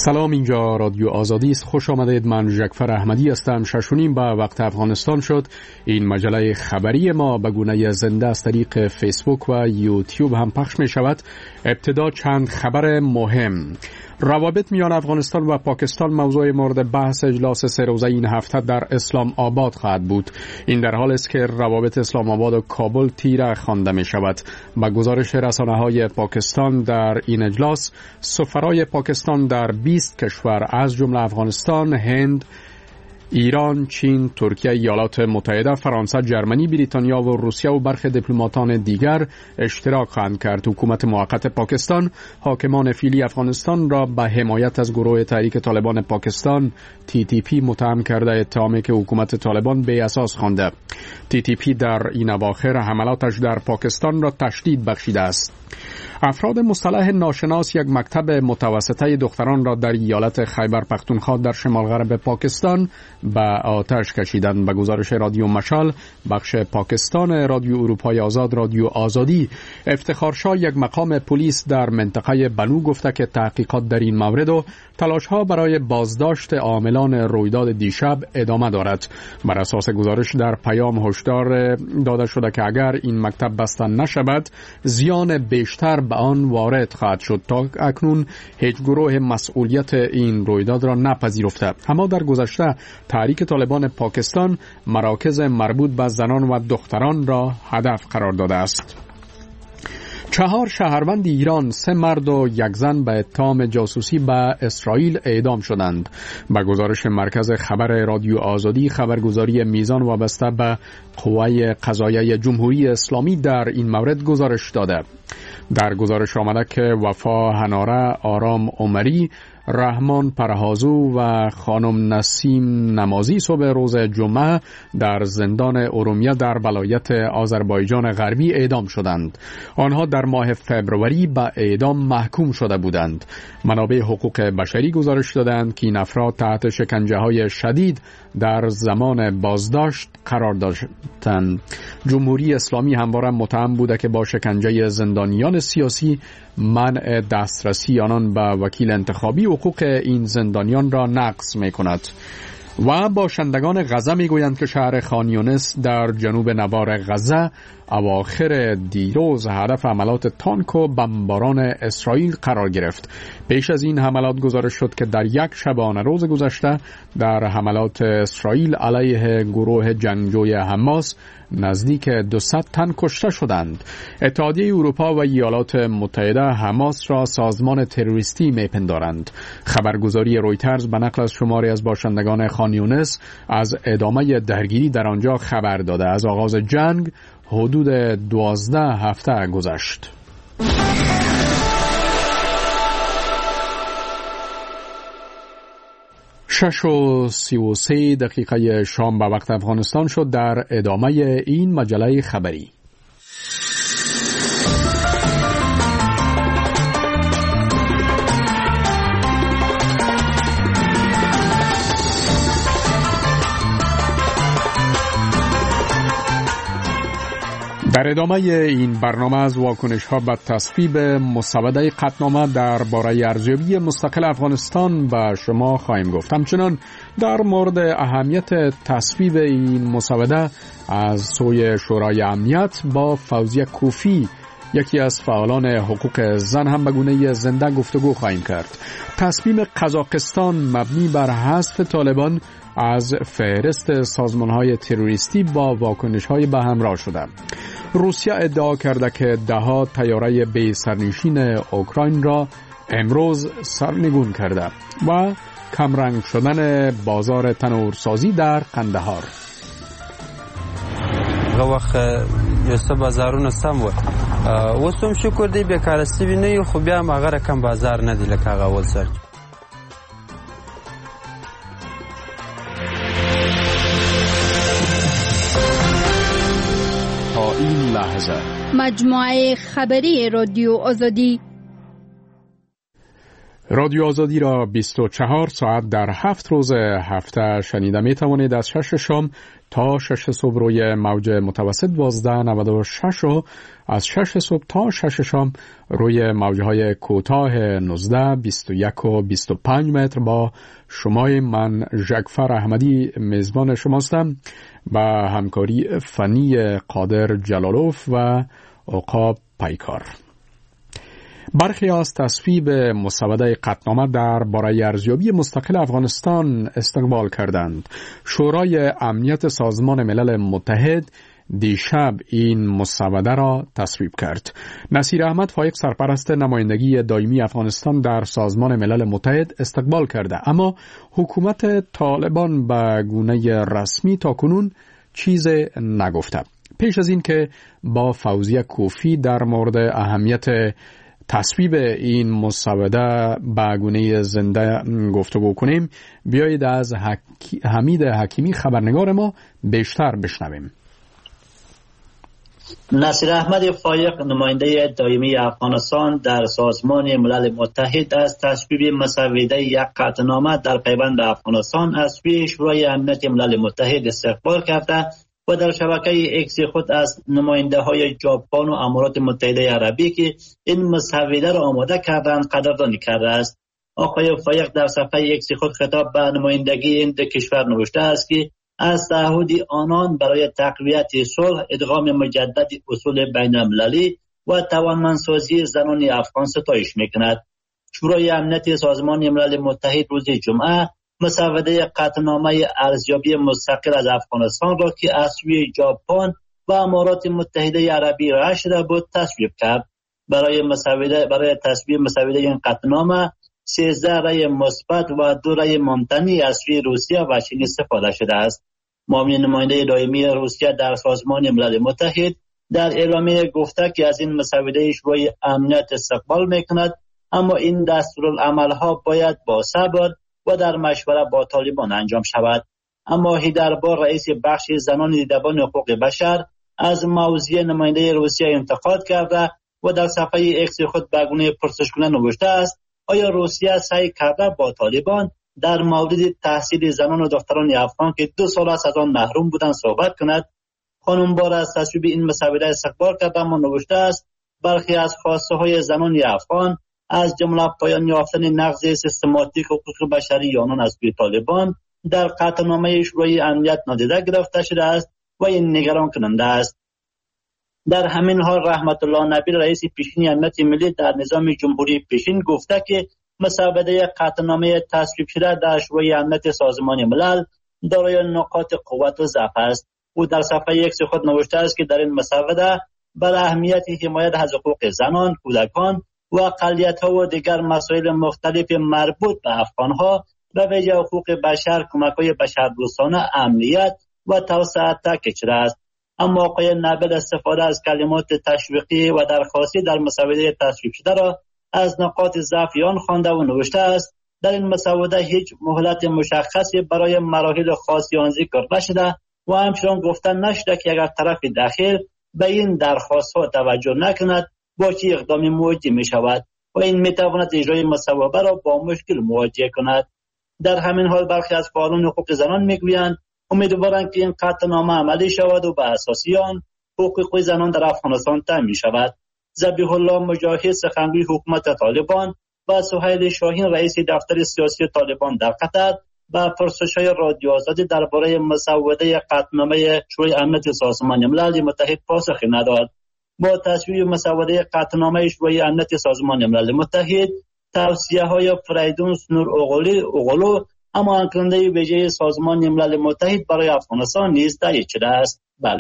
سلام، اینجا رادیو آزادی است. خوش آمدید. من جعفر احمدی هستم. 6:30 به وقت افغانستان شد. این مجله خبری ما به گونه زنده از طریق فیسبوک و یوتیوب هم پخش می شود. ابتدا چند خبر مهم. روابط میان افغانستان و پاکستان موضوع مورد بحث اجلاس 3 روزه این هفته در اسلام آباد خواهد بود. این در حال است که روابط اسلام آباد و کابل تیره خوانده می شود. با گزارش رسانه‌های پاکستان در این اجلاس، سفرای پاکستان در 20 کشور از جمله افغانستان، هند، ایران، چین، ترکیه، ایالات متحده، فرانسه، جرمنی، بریتانیا و روسیه و برخی دیپلماتان دیگر اشتراک خواهند کرد. حکومت موقت پاکستان حاکمان فعلی افغانستان را به حمایت از گروه تحریک طالبان پاکستان TTP متهم کرده، اتهامی که حکومت طالبان بی اساس خوانده. TTP در این اواخر حملاتش در پاکستان را تشدید بخشیده است. افراد مصطلح ناشناس یک مکتب متوسطه دختران را در ایالت خیبر پختونخوا در شمال غرب پاکستان به آتش کشیدند. به گزارش رادیو مشال، بخش پاکستان رادیو اروپای آزاد، رادیو آزادی، افتخارشاه یک مقام پلیس در منطقه بنو گفته که تحقیقات در این مورد و تلاش‌ها برای بازداشت عاملان رویداد دیشب ادامه دارد. بر اساس گزارش در پیام هشدار داده شده که اگر این مکتب بسته نشود، زیان بیشتر به آن وارد خواهد شد. تا اکنون هیچ گروه مسئولیت این رویداد را نپذیرفته. اما در گذشته تحریک طالبان پاکستان مراکز مربوط به زنان و دختران را هدف قرار داده است. 4 شهروند ایران، 3 مرد و 1 زن به اتهام جاسوسی به اسرائیل اعدام شدند. به گزارش مرکز خبر رادیو آزادی، خبرگزاری میزان وابسته به قوه قضاییه جمهوری اسلامی در این مورد گزارش داده. در گزارش آمده که وفا هناره، آرام عمری، رحمان پرهازو و خانم نسیم نمازی صبح روز جمعه در زندان ارومیه در ولایت آذربایجان غربی اعدام شدند. آنها در ماه فبروری به اعدام محکوم شده بودند. منابع حقوق بشری گزارش دادند که این افراد تحت شکنجه‌های شدید در زمان بازداشت قرار داشتند. جمهوری اسلامی همواره متهم بوده که با شکنجه زندانیان سیاسی، منع دسترسی آنان به وکیل انتخابی، حقوق این زندانیان را نقض می کند. و باشندگان غزه می گویند که شهر خان یونس در جنوب نوار غزه اواخر دیروز هدف حملات تانک و بمباران اسرائیل قرار گرفت. پیش از این حملات گزارش شد که در یک شبانه روز گذشته در حملات اسرائیل علیه گروه جنگجوی حماس نزدیک 200 تن کشته شدند. اتحادیه اروپا و ایالات متحده حماس را سازمان تروریستی میپندارند. خبرگزاری رویترز به نقل از شماری از باشندگان خان یونس از ادامه درگیری در آنجا خبر داده. از آغاز جنگ حدود 12 هفته گذشت. 6:33 شام به وقت افغانستان شد. در ادامه این مجله خبری، در ادامه این برنامه از واکنش‌ها به تصویب مسوده قطعنامه درباره ارزیابی مستقل افغانستان به شما خواهیم گفت. همچنان در مورد اهمیت تصویب این مسوده از سوی شورای امنیت با فوزیه کوفی، یکی از فعالان حقوق زن، هم به گونه زنده گفتگو خواهیم کرد. تصمیم قزاقستان مبنی بر حذف طالبان از فهرست سازمان‌های تروریستی با واکنش‌های به همراه شده. روسیه ادعا کرده که 10 طیاره بی سرنشین اوکراین را امروز سرنگون کرده. و کمرنگ شدن بازار تنورسازی در قندهار. وخت یسته بازارونه سم و وسوم شکر دی بیکارستی نه خو بیا مغه رقم بازار نه دی لکه اول سر. تا این لحظه مجموعه خبری رادیو آزادی. رادیو آزادی را 24 ساعت در 7 روز هفته شنیده می توانید. از 6 شام تا 6 صبح روی موج متوسط 1296 و از 6 صبح تا 6 شام روی موجهای کوتاه 19 21 و 25 متر با شمای من ژکفر احمدی میزبان شماستم با همکاری فنی قادر جلالوف و عقاب پیکار. برخی از تصویب مسوده قطعنامه در باره ارزیابی مستقل افغانستان استقبال کردند. شورای امنیت سازمان ملل متحد دیشب این مسوده را تصویب کرد. نصیر احمد فایق سرپرست نمایندگی دائمی افغانستان در سازمان ملل متحد استقبال کرده، اما حکومت طالبان به گونه رسمی تاکنون چیز نگفته. پیش از این که با فوزیه کوفی در مورد اهمیت تصویب این مسوده به گونه زنده گفتگو کنیم، بیایید از حمید حکیمی خبرنگار ما بیشتر بشنویم. نصیر احمد فایق نماینده دائمی افغانستان در سازمان ملل متحد از تصویب مسوده یک قطعنامه در پیوند افغانستان از سوی شورای امنیت ملل متحد استقبال کرده و در شبکه اکس خود از نماینده های ژاپن و امارات متحده عربی که این مسوده را آماده کردند قدردانی کرده است. آقای فایق در صفحه اکس خود خطاب به نمایندگی این کشور نوشته است که از تعهد آنان برای تقویت صلح، ادغام مجدد اصول بین المللی و توانمندسازی زنان افغان ستایش میکند. شورای امنیت سازمان ملل متحد روز جمعه مسوده قطعنامه ارزیابی مستقل از افغانستان را که از سوی ژاپن و امارات متحده عربی رأی شده بود تصویب کرد. برای تصویب مسوده این قطعنامه 13 رأی مثبت و 2 رأی ممتنع از سوی روسیه و چین استفاده شده است. معاون نماینده دائمی روسیه در سازمان ملل متحد در اعلامیه گفته که از این مسوده شورای امنیت استقبال میکند، اما این دستورالعملها باید با صبر و در مشوره با طالبان انجام شود. اما هیدربار رئیس بخش زنان دیدبان حقوق بشر از موضوع نماینده روسیه انتقاد کرده و در صفحه اکس خود به گونه پرسشگونه نوشته است: آیا روسیه سعی کرده با طالبان در مورد تحصیل زنان و دختران افغان که 2 سال است از آن محروم بودند صحبت کند؟ خانم بار از تصویب این مسوده استقبال کرده اما نوشته است برخی از خواسته های زنان افغان از جمله پایان یافتن نقض سیستماتیک حقوق بشری آنان از سوی طالبان در قطعنامه شورای امنیت نادیده گرفته شده است و این نگران کننده است. در همین حال رحمت الله نبیل رئیس پیشین امنیت ملی در نظام جمهوری پیشین گفته که مسوده قطعنامه تصویب شده در شورای امنیت سازمان ملل دارای نقاط قوت و ضعف است. او در صفحه اکس خود نوشته است که در این مسوده بر اهمیت حمایت از حقوق زنان، کودکان و اقلیت‌ها و دیگر مسائل مختلف مربوط به افغان‌ها و ویژه حقوق بشر، کمک‌های بشردوستانه، امنیت و توسعه تاکید شده است. اما آقای نبیل استفاده از کلمات تشویقی و درخواستی در مسوده تصویب شده را از نقاط ضعف آن خوانده و نوشته است در این مسوده هیچ مهلت مشخصی برای مراحل خاصی آن ذکر نشده و همچنان گفتن نشده که اگر طرف داخل به این درخواست‌ها توجه نکند با چه اقدامی مواجه می شود و این می تواند اجرای مسوده را با مشکل مواجه کند. در همین حال برخی از فعالان حقوق زنان میگویند امیدوارند که این قطعنامه عملی شود و به اساس آن حقوق زنان در افغانستان تامین شود. ذبیح الله مجاهد سخنگوی حکومت طالبان و سهیل شاهین رئیس دفتر سیاسی طالبان در قطر با پرسش‌های رادیو آزادی درباره مسوده قطعنامه شورای امنیت سازمان ملل متحد پاسخی نداد. با تصویب مسوده قطعنامه شورای امنیت سازمان ملل متحد توصیه‌های فریدون نور اوغلو اما کننده ویژه سازمان ملل متحد برای افغانستان نیز تایید شده است. بله.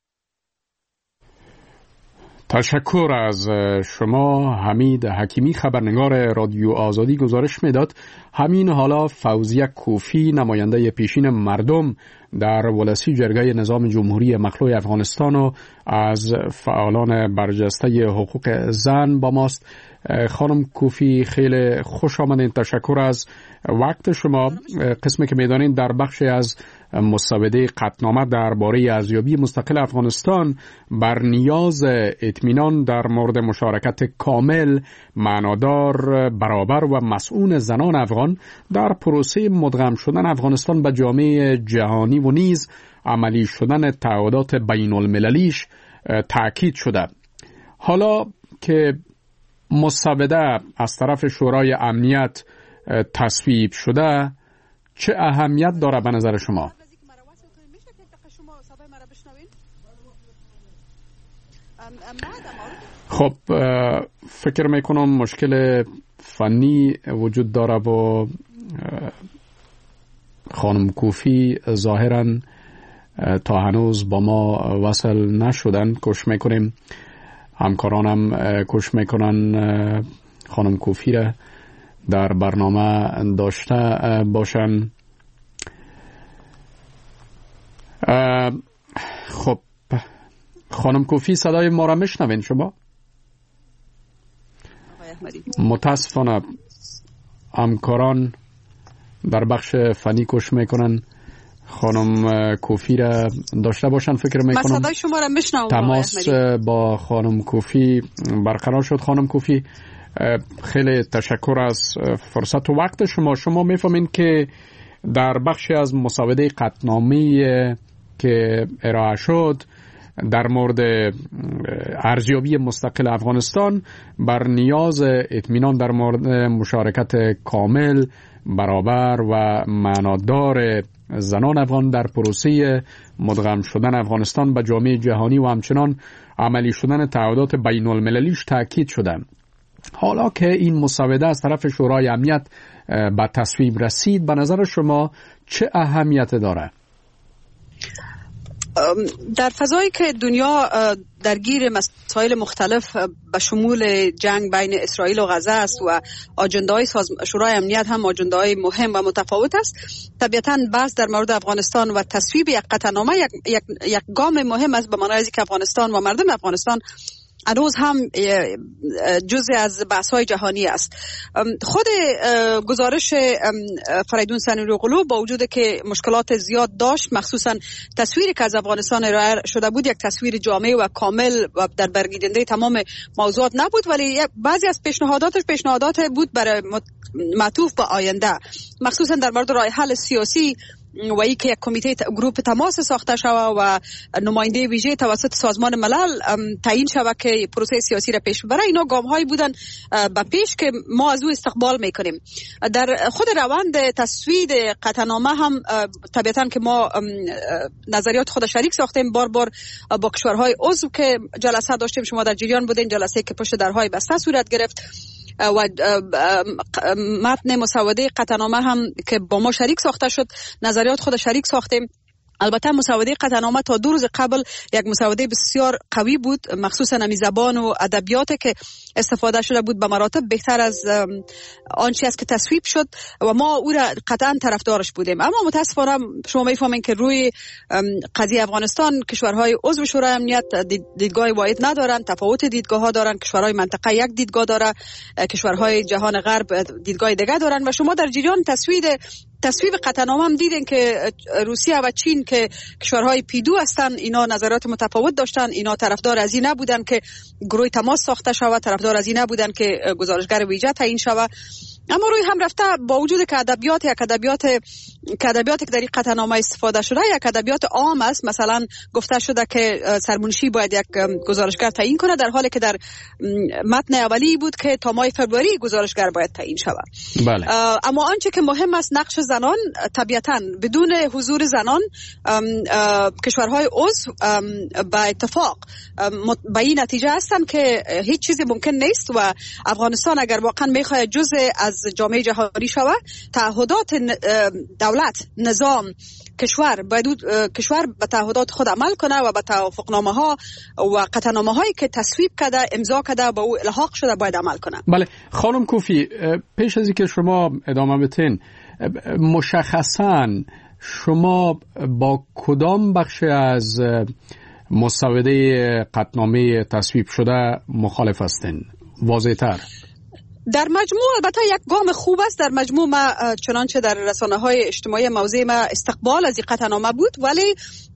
تشکر از شما حمید حکیمی خبرنگار رادیو آزادی. گزارش میداد همین حالا فوزیه کوفی نماینده پیشین مردم در ولسی جرگه نظام جمهوری مخلوع افغانستان و از فعالان برجسته حقوق زن با ماست. خانم کوفی خیلی خوش آمدین. تشکر از وقت شما. قسمی که میدانین در بخش از مسوده قطعنامه درباره ارزیابی مستقل افغانستان بر نیاز اطمینان در مورد مشارکت کامل، معنادار، برابر و مسئول زنان افغان در پروسه مدغم شدن افغانستان به جامعه جهانی و نیز عملی شدن تعهدات بین المللیش تأکید شده. حالا که مسوده از طرف شورای امنیت تصویب شده، چه اهمیت داره به نظر شما؟ خب فکر میکنم مشکل فنی وجود داره و خانم کوفی ظاهراً تا هنوز با ما وصل نشدن. کوشش میکنیم همکارانم کوشش میکنن خانم کوفی را در برنامه داشته باشن. خب خانم کوفی صدای ما را میشنوین شما؟ متاسفانه همکاران در بخش فنی کوشش میکنن خانم کوفی را داشته باشن. فکر میکنم صدای شما را میشنوم. تماس با خانم کوفی برقرار شد. خانم کوفی خیلی تشکر از فرصت و وقت شما میفهمین که در بخشی از مسوده قطعنامه‌ای که ارائه شد در مورد ارزیابی مستقل افغانستان بر نیاز اطمینان در مورد مشارکت کامل، برابر و معنادار زنان افغان در پروسه مدغم شدن افغانستان به جامعه جهانی و همچنان عملی شدن تعهدات بین المللیش تأکید شده. حالا که این مسوده از طرف شورای امنیت به تصویب رسید، به نظر شما چه اهمیت داره؟ در فضایی که دنیا درگیر مسائل مختلف به شمول جنگ بین اسرائیل و غزه است و آجنده‌های شورای امنیت هم آجنده‌های مهم و متفاوت است، طبیعتاً بحث در مورد افغانستان و تصویب یک قطعنامه یک گام مهم است به معنای اینکه افغانستان و مردم افغانستان هنوز هم جزء از بحث‌های جهانی است. خود گزارش فریدون سنوری‌اوغلو با وجود که مشکلات زیاد داشت، مخصوصا تصویری که از افغانستان ارائه شده بود یک تصویر جامع و کامل و در برگیرنده تمام موضوعات نبود، ولی بعضی از پیشنهادات بود برای معطوف به آینده، مخصوصا در مورد راه حل سیاسی و ای که یک کمیته گروپ تماس ساخته شود و نماینده ویژه توسط سازمان ملل تعیین شود که پروسه سیاسی را پیش ببره. اینا گام‌هایی بودن به پیش که ما از او استقبال میکنیم. در خود روند تصویب قطعنامه هم طبیعتاً که ما نظریات خود شریک ساختیم بار با کشورهای عضو که جلسه داشتیم. شما در جریان بودین، جلسه که پشت درهای بسته صورت گرفت و متن مسوده قطعنامه هم که با ما شریک ساخته شد، نظریات خود شریک ساختیم. البته مسوده قطعنامه تا 2 روز قبل یک مسوده بسیار قوی بود، مخصوصا نمی زبان و ادبیات که استفاده شده بود به مراتب بهتر از آنچه است که تصویب شد و ما او را قطعا طرفدارش بودیم. اما متاسفانه شما میفهمین که روی قضیه افغانستان کشورهای عضو شورای امنیت دیدگاه واحد ندارند، تفاوت دیدگاه ها دارند. کشورهای منطقه یک دیدگاه داره، کشورهای جهان غرب دیدگاه دیگه دارند و شما در جریان تصویب قطعنامه هم دیدین که روسیه و چین که کشورهای پیدو هستن، اینا نظرات متفاوت داشتن. اینا طرفدار از این نبودن که گروه تماس ساخته شود، طرفدار از این نبودن که گزارشگر ویژه تعیین شود. اما روی هم رفته با وجود که ادبیات که در این قطعنامه استفاده شده یک ادبیات عام است. مثلا گفته شده که سرمنشی باید یک گزارشگر تعیین کنه، در حالی که در متن اولی بود که تا ماه فوریه گزارشگر باید تعیین شود. بله. اما آنچه که مهم است نقش زنان. طبیعتاً بدون حضور زنان کشورهای عضو به اتفاق به این نتیجه هستند که هیچ چیزی ممکن نیست و افغانستان اگر واقعا میخواد جزء از جامعه جهانی شود، تعهدات دولت، نظام، کشور به تعهدات خود عمل کنه و به توافقنامه ها و قطعنامه هایی که تصویب کرده، امضا کرده، با او الحاق شده باید عمل کنه. بله خانم کوفی، پیش از اینکه شما ادامه بدین، مشخصاً شما با کدام بخش از مسوده قطعنامه تصویب شده مخالف هستین؟ واضح تر. در مجموع البته یک گام خوب است. در مجموع ما چنانچه در رسانه‌های اجتماعی موضع ما استقبال از این قطعنامه بود، ولی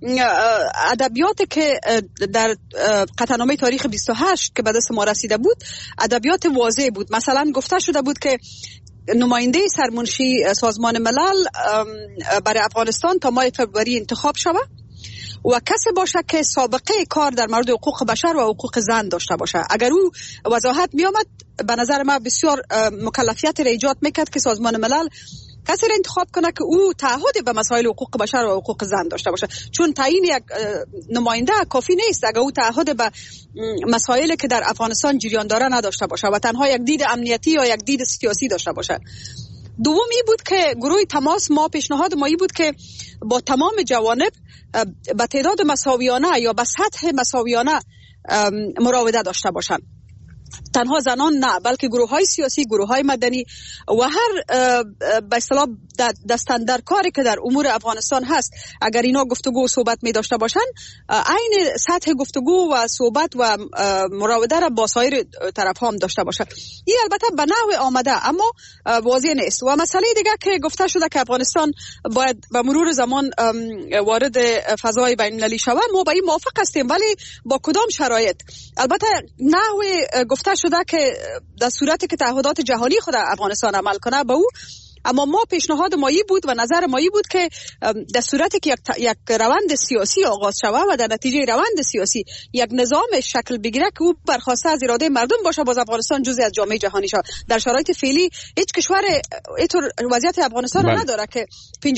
ادبیات که در قطعنامه تاریخ 28 که به دست ما رسیده بود ادبیات واضح بود. مثلا گفته شده بود که نماینده سرمنشی سازمان ملل برای افغانستان تا ماه فوریه انتخاب شود و کسی باشه که سابقه کار در مورد حقوق بشر و حقوق زن داشته باشه. اگر او وضاحت می آمد به نظر ما بسیار مکلفیت را ایجاد میکرد که سازمان ملل کسی را انتخاب کنه که او تعهد به مسائل حقوق بشر و حقوق زن داشته باشه، چون تعیین یک نماینده کافی نیست اگر او تعهد به مسائلی که در افغانستان جریان داره نداشته باشه و تنها یک دید امنیتی یا یک دید سیاسی داشته باشه. دومی بود که گروه تماس ما پیشنهاد مایی بود که با تمام جوانب به تعداد مساویانه یا به سطح مساویانه مراوده داشته باشند. تنها زنان نه، بلکه گروه‌های سیاسی، گروه‌های مدنی و هر به اصطلاح دستاندر کاری که در امور افغانستان هست، اگر اینا گفتگو و صحبت می داشته باشن، عین سطح گفتگو و صحبت و مراوده را با سایر طرف هم داشته باشه. این البته به نحو آمده اما واضح نیست. و مسئله دیگه که گفته شده که افغانستان باید به مرور زمان وارد فضای بین‌المللی شود، ما با این موافق هستیم، ولی با کدام شرایط؟ البته نحو گفته شده که در صورتی که تعهدات جهانی خود افغانستان عمل کنه به او، اما ما پیشنهاد مایی بود و نظر مایی بود که در صورتی که یک روند سیاسی آغاز شود و در نتیجه روند سیاسی یک نظام شکل بگیره که او برخواسته از اراده مردم باشه، باز افغانستان جزئی از جامعه جهانی شود. در شرایط فعلی هیچ کشور اینطور وضعیت افغانستان را نداره که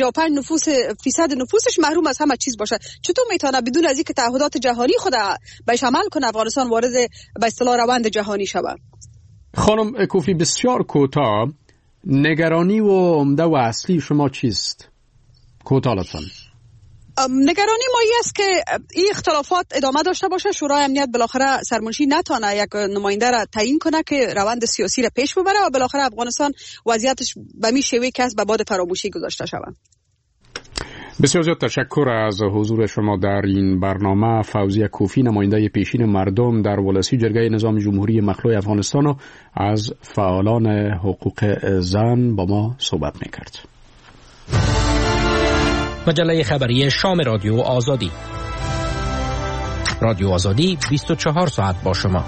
55% نفوسش محروم از همه چیز باشه. چطور میتونه بدون از اینکه تعهدات جهانی خود بهش عمل کنه افغانستان وارد به اصطلاح روند جهانی شود؟ خانم اکوفی، بسیار کوتاه، نگرانی و عمده و اصلی شما چیست؟ کوتاه لطفاً. نگرانی ما است که این اختلافات ادامه داشته باشه. شورای امنیت بالاخره سرمنشی نتونه یک نماینده را تعیین کنه که روند سیاسی را پیش ببره و بالاخره افغانستان وضعیتش به می شیوه که از به باد فراموشی گذاشته شود. بسیار زیاد تشکر از حضور شما در این برنامه. فوزیه کوفی، نماینده پیشین مردم در ولسی جرگه نظام جمهوری مخلوع افغانستان، و از فعالان حقوق زن با ما صحبت میکرد. مجله خبری شام رادیو آزادی. رادیو آزادی 24 ساعت با شما.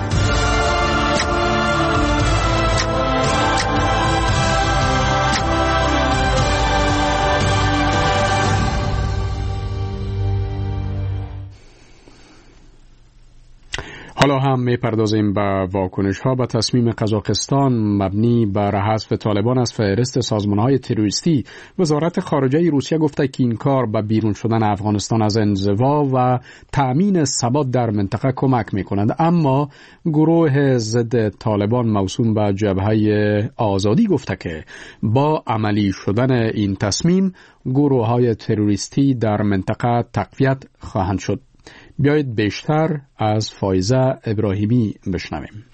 حالا هم میپردازیم به واکنش ها به تصمیم قزاقستان مبنی بر حذف طالبان از فهرست سازمان های تروریستی. وزارت خارجه روسیه گفته که این کار به بیرون شدن افغانستان از انزوا و تأمین ثبات در منطقه کمک میکنند، اما گروه ضد طالبان موسوم به جبهه آزادی گفته که با عملی شدن این تصمیم گروه های تروریستی در منطقه تقویت خواهند شد. بیایید بیشتر از فایزه ابراهیمی بشنویم.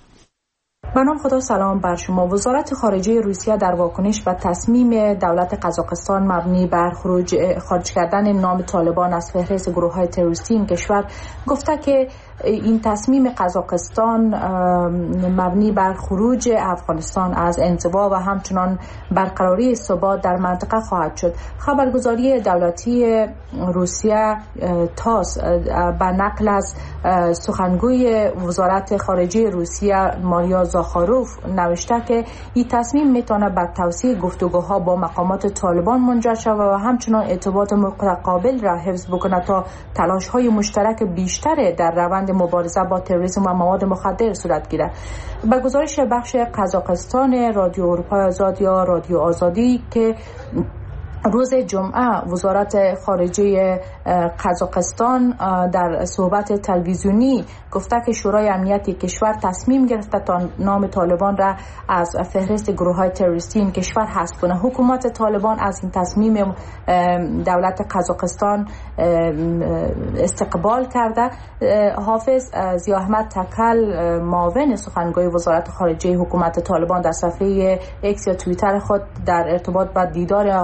به نام خدا، سلام بر شما. وزارت خارجه روسیه در واکنش به تصمیم دولت قزاقستان مبنی بر خارج کردن نام طالبان از فهرست گروه‌های تروریستی این کشور گفته که این تصمیم قزاقستان مبنی بر خروج افغانستان از انزوا و همچنان برقراری ثبات در منطقه خواهد شد. خبرگزاری دولتی روسیه تاس به نقل از سخنگوی وزارت خارجه روسیه ماریا زاخاروف نوشته که این تصمیم میتونه به توسعه گفتگوها با مقامات طالبان منجر شود و همچنان ارتباط متقابل را حفظ بکنه تا تلاش‌های مشترک بیشتر در روند مبارزه با تروریسم و مواد مخدر صورت گیرد. به گزارش بخش قزاقستان رادیو اروپای آزاد یا رادیو آزادی که روز جمعه وزارت خارجه قزاقستان در صحبت تلویزیونی گفته که شورای امنیت کشور تصمیم گرفته تا نام طالبان را از فهرست گروه‌های تروریستی این کشور حذف کنه. حکومت طالبان از این تصمیم دولت قزاقستان استقبال کرده. حافظ ضیاءاحمد تکل، معاون سخنگوی وزارت خارجه حکومت طالبان، در صفحه ایکس یا توییتر خود در ارتباط با دیدار آقای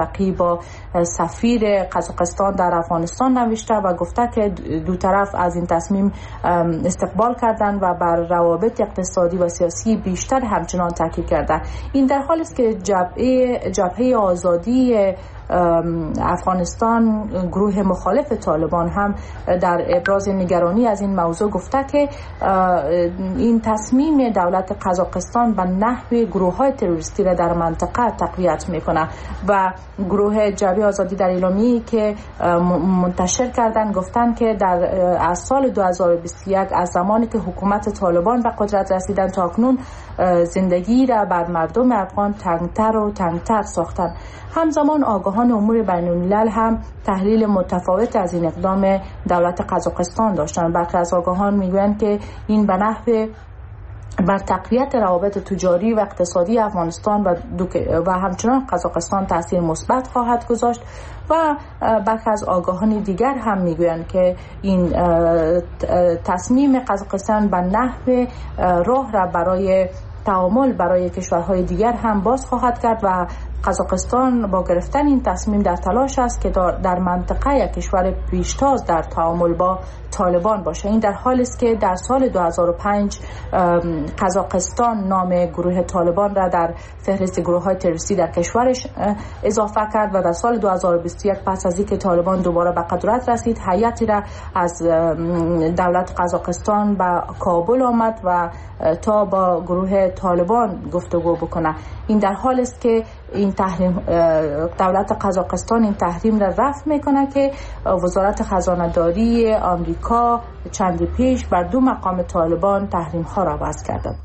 موفقی با سفیر قزاقستان در افغانستان نوشته و گفته که دو طرف از این تصمیم استقبال کردند و بر روابط اقتصادی و سیاسی بیشتر همچنان تاکید کردند. این در حالی است که جبهه آزادی افغانستان، گروه مخالف طالبان، هم در ابراز نگرانی از این موضوع گفته که این تصمیم دولت قزاقستان به نحو گروه‌های تروریستی را در منطقه تقویت میکنه و گروه جبهه آزادی در اعلامیه‌ای که منتشر کردن گفتن که از سال 2021 از زمانی که حکومت طالبان به قدرت رسیدن تا اکنون زندگی را بر مردم افغان تنگتر و تنگتر ساختن. همزمان آگاهان امور بین الملل هم تحلیل متفاوت از این اقدام دولت قزاقستان داشتند. برخی از آگاهان میگویند که این به نحو بر تقویت روابط تجاری و اقتصادی افغانستان و همچنان قزاقستان تاثیر مثبت خواهد گذاشت و برخی از آگاهان دیگر هم میگویند که این تصمیم قزاقستان به نحو راه را برای تعامل برای کشورهای دیگر هم باز خواهد کرد و قزاقستان با گرفتن این تصمیم در تلاش است که در منطقه یک کشور پیشتاز در تعامل با طالبان باشه. این در حالی است که در سال 2005 قزاقستان نام گروه طالبان را در فهرست گروه‌های تروریستی در کشورش اضافه کرد و در سال 2021 پس از اینکه طالبان دوباره به قدرت رسید، هیئتی را از دولت قزاقستان به کابل آمد و تا با گروه طالبان گفتگو بکنه. این در حالی است که این تحریم دولت قزاقستان این تحریم را رفع میکنه که وزارت خزانه‌داری آمریکا چندی پیش بر 2 مقام طالبان تحریم ها را وضع کرده.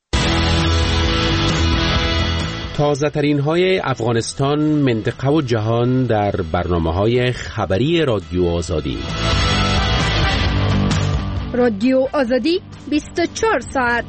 تازه ترین های افغانستان، منطقه و جهان در برنامه‌های خبری رادیو آزادی. رادیو آزادی 24 ساعت.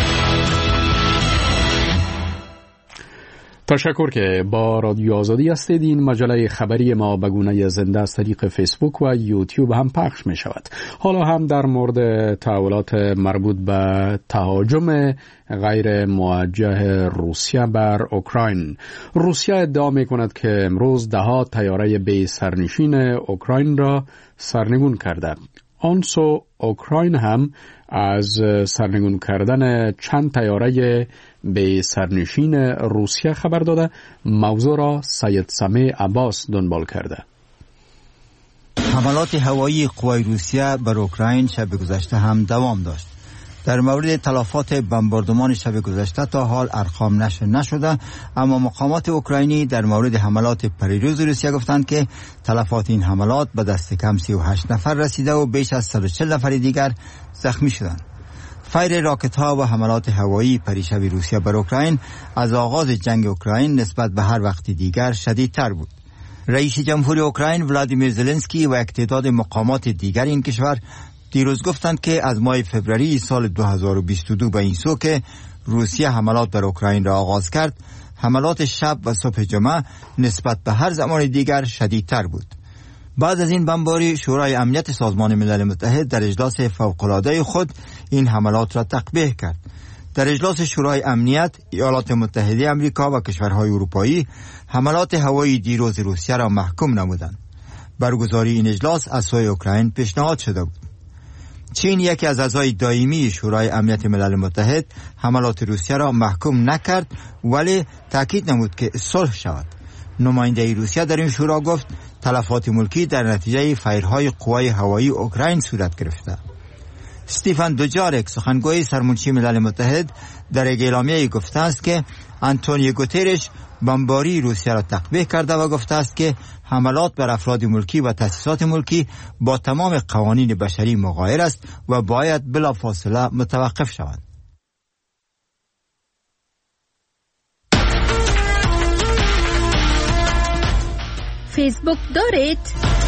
تشکر که با رادیو آزادی هستید. این مجله خبری ما به گونه زنده از طریق فیسبوک و یوتیوب هم پخش می شود. حالا هم در مورد تحولات مربوط به تهاجم غیر موجه روسیه بر اوکراین. روسیه ادعا می کند که امروز 10 طیاره بی سرنشین اوکراین را سرنگون کرده. آنسو اوکراین هم از سرنگون کردن چند طیاره به سرنشین روسیه خبر داده. موضوع را سید سمیع عباس دنبال کرده. حملات هوایی قوای روسیه بر اوکراین شب گذشته هم دوام داشت. در مورد تلفات بمباردمان شب گذشته تا حال ارقام نشر نشده، اما مقامات اوکراینی در مورد حملات پریروز روسیه گفتند که تلفات این حملات به دست کم 38 نفر رسیده و بیش از 140 نفر دیگر زخمی شدند. فیر راکت ها و حملات هوایی پریشب روسیه بر اوکراین از آغاز جنگ اوکراین نسبت به هر وقت دیگر شدیدتر بود. رئیس جمهوری اوکراین ولادیمیر زلنسکی و یک تعداد مقامات دیگر این کشور دیروز گفتند که از ماه فوریه سال 2022 به این سو که روسیه حملات بر اوکراین را آغاز کرد، حملات شب و صبح جمعه نسبت به هر زمان دیگر شدیدتر بود. بعد از این بمباری، شورای امنیت سازمان ملل متحد در اجلاس فوق‌العاده خود این حملات را تقبیح کرد. در اجلاس شورای امنیت، ایالات متحده آمریکا و کشورهای اروپایی حملات هوایی دیروز روسیه را محکوم نمودند. برگزاری این اجلاس از سوی اوکراین پیشنهاد شده بود. چین، یکی از اعضای دائمی شورای امنیت ملل متحد، حملات روسیه را محکوم نکرد ولی تاکید نمود که صلح شود. نماینده روسیه در این شورا گفت تلفات ملکی در نتیجه فایرهای قوای هوایی اوکراین صورت گرفته. استیفن دوجارک، سخنگوی سرمنشی ملل متحد، در یک اعلامیه گفته است که آنتونیو گوترش بمباری روسیه را تقبیح کرده و گفته است که حملات بر افراد ملکی و تأسیسات ملکی با تمام قوانین بشری مغایر است و باید بلافاصله متوقف شود. فیسبوک دارید؟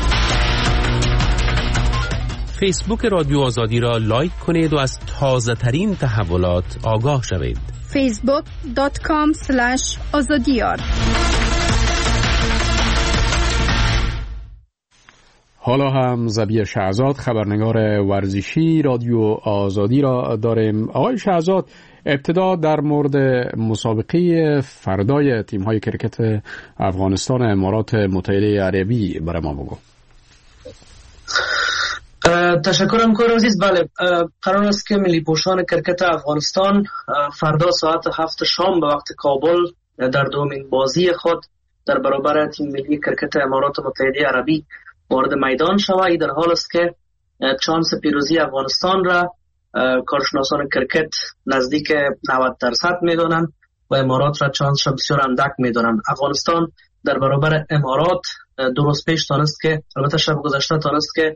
فیسبوک رادیو آزادی را لایک کنید و از تازه ترین تحولات آگاه شوید. facebook.com/azadiyar. حالا هم زبیه شهزاد خبرنگار ورزشی رادیو آزادی را داریم. آقای شهزاد، ابتدا در مورد مسابقه فردای تیم‌های کرکت افغانستان امارات متحده عربی برای ما بگو. تشکرم کار عزیز. بله، قرار است که ملی پوشان کرکت افغانستان فردا ساعت 7 شام به وقت کابل در دومین بازی خود در برابر تیم ملی کرکت امارات متحده عربی وارد میدان شود. این در حال است که چانس پیروزی افغانستان را کارشناسان کرکت نزدیک 90% میدانند و امارات را چانس بسیار اندک میدانند. افغانستان در برابر امارات دو روز پیش تانست که، البته شب گذشته تانست که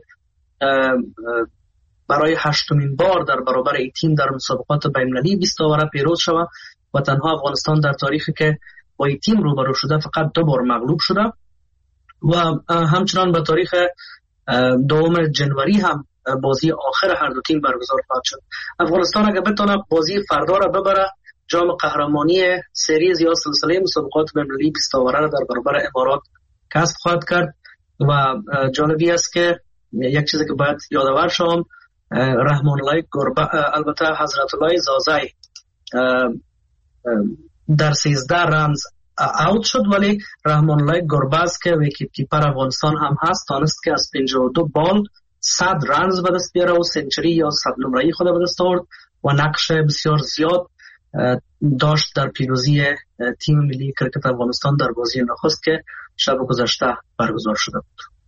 برای 8مین بار در برابر این تیم در مسابقات بین‌المللی 20 اوره پیروز شود و تنها افغانستان در تاریخی که با این تیم روبرو شده فقط 2 بار مغلوب شده و همچنان به تاریخ 2 جنوری هم بازی آخر هر دو تیم برگزار خواهد شد. افغانستان اگر بتونه بازی فردا را ببره، جام قهرمانی سریز یا سلسله مسابقات بین‌المللی 20 اوره را در برابر امارات کسب خواهد کرد و جالبی است که یک چیزی که باید یادآور شوم، رحمان الله گربه، البته حضرت الله زازای در 13 رنز اوت شد، ولی رحمان الله گرباز که ویکیت کیپر افغانستان هم هست تانست که از 52 بال 100 رنز به دست بیاره و سنچری یا 100 نمره‌ای خود به دست آورد و نقش بسیار زیاد داشت در پیروزی تیم ملی کرکت افغانستان در بازی نخست که شب گذشته برگزار شده بود.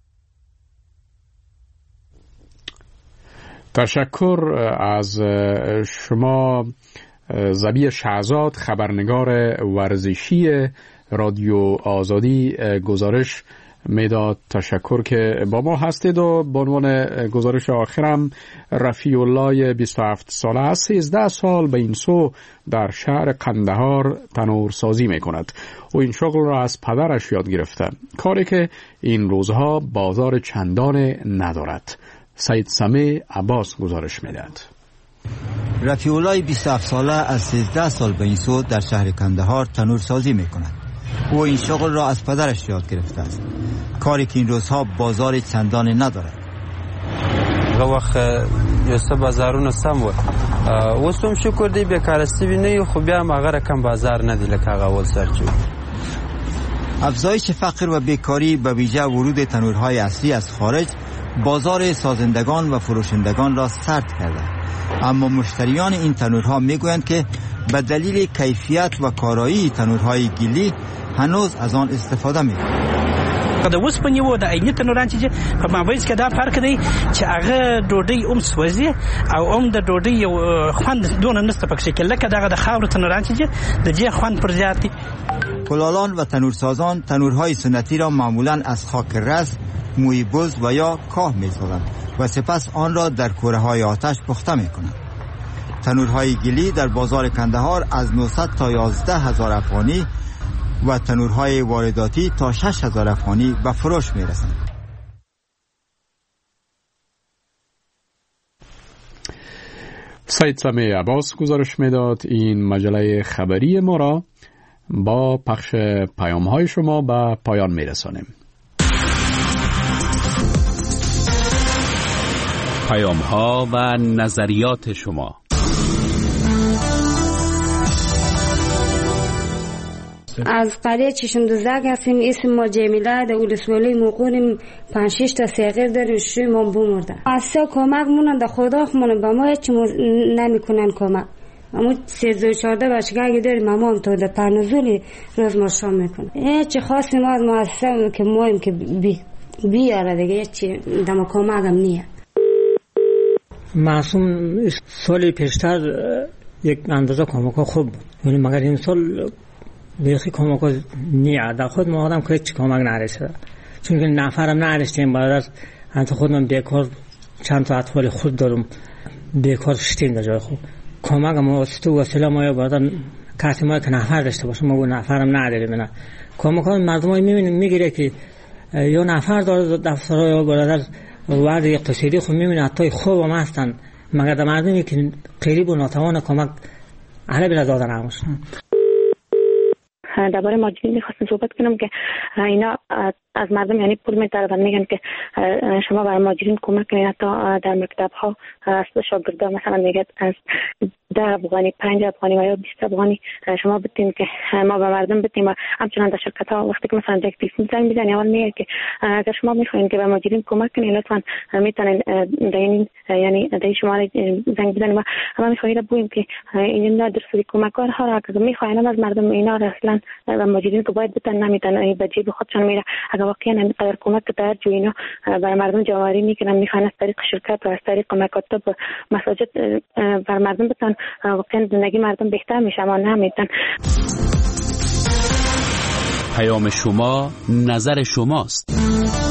تشکر از شما زبیه شهزاد خبرنگار ورزشی رادیو آزادی. گزارش میداد. تشکر که با ما هستید و به عنوان گزارش آخرم رفیع الله 27 ساله از 13 سال به این سو در شهر قندهار تنور سازی می کند و این شغل را از پدرش یاد گرفته، کاری که این روزها بازار چندان ندارد. سید سمیع عباس گزارش میدهد. رفیع الله 27 ساله از 13 سال به این سو در شهر قندهار تنور سازی می کند. او این شغل را از پدرش یاد گرفته است، کاری که این روزها بازار چندان ندارد. وقت یوسف بازارونه سم و وسوم شکر دی بیکارستی نه، خو بیا هم هغه رقم بازار ندی لکه هغه اول سرچو. افزایش فقر و بیکاری به ویژه ورود تنورهای اصلی از خارج بازار سازندگان و فروشندگان را سرد کرده، اما مشتریان این تنورها میگویند که به دلیل کیفیت و کارایی تنورهای گیلی هنوز از آن استفاده میکنند. د وسپنې و د عیني تنوران چې په مابینځ کې دا فرق دی چې هغه ډوډۍ سوځي او د ډوډۍ یو خوند دونه نسته پکې کې لکه دغه د خاورو تنوران چې د دې خوند پر زیات دي. کلالان و تنورسازان تنورهای سنتی را معمولا از خاک رس، موی بز و یا کاه میسازند و سپس آن را در کوره‌های آتش پخته میکنند. تنورهای گیلی در بازار کندهار از 900 تا 11,000 افغانی و تنورهای وارداتی تا 6,000 افغانی به فروش میرسند. سید سمیع عباس گزارش میداد. این مجله خبری ما را با پخش پیام‌های شما به پایان میرسانیم. پیام‌ها و نظریات شما. از قریه چشم دوزک هستیم. اسم ما جمیله، در ولسوالی موقعیم 5-6 تا سیغیر داریم. شوی ما بمرده اصلا کمک مونن در خدا خمونن به ما هیچ نمیکنن کمک. اما 13-14 بچگاه داریم، اما هم تو در پرنزولی روز ما شام میکنن. هیچ خاصی ما از مؤسسه که مایم که بیاره دیگه هیچ دم کمک هم نیه. معصوم سال پیشتر یک اندازه کمک خوب بود، ولی مگر این سال بیخی کمک نیه. در خود ما آدم که هیچ کمک نرسیده، چون که نفرم نرسیدیم. بعد از خودم بیکار چند تا اطفال خود دارم، بیکار شدیم در جای خوب. کمک ما وسیله ما یا بعد کسی ما که نفر داشته باشه، ما نفرم نداریم. نه کمک ها مردم های میبینیم میگیره که یا نفر داره دفترها یا برادر وارد اقتصادی خود میبینه حتی خوب هم هستن، مگر در مردمی که قریب و ناتوان کمک اهل بلا دادن همشن. درباره مهاجرین میخواستم صحبت کنم که اینا از مردم یعنی پول میطلبن، میگن که شما برای مهاجرین کمک کنید. حتی در مکتب ها از شاگردا مثلا میگه از 10 افغانی 5 افغانی و یا 20 افغانی شما بدین که ما به مردم بدیم. و همچنان در شرکت ها وقتی که مثلا یک تلفن زنگ میزنی اول میگه که اگر شما میخواین که به مهاجرین کمک کنید لطفا میتونین یعنی در شماره زنگ بزنید. و ما میخوایم بگوییم که اینا درصد کمک ها را که میخواین از مردم اینا اصلا و مهاجرین که باید بتن نمیتونن به جیب خودشان میره. اگر واقعا اینقدر کمک در جو اینا برای مردم جواری میکنن، میخوان از طریق شرکت و از طریق مکاتب مساجد بر مردم بتن، واقعا زندگی مردم بهتر میشه. اما نمیتن. پیام شما نظر شماست.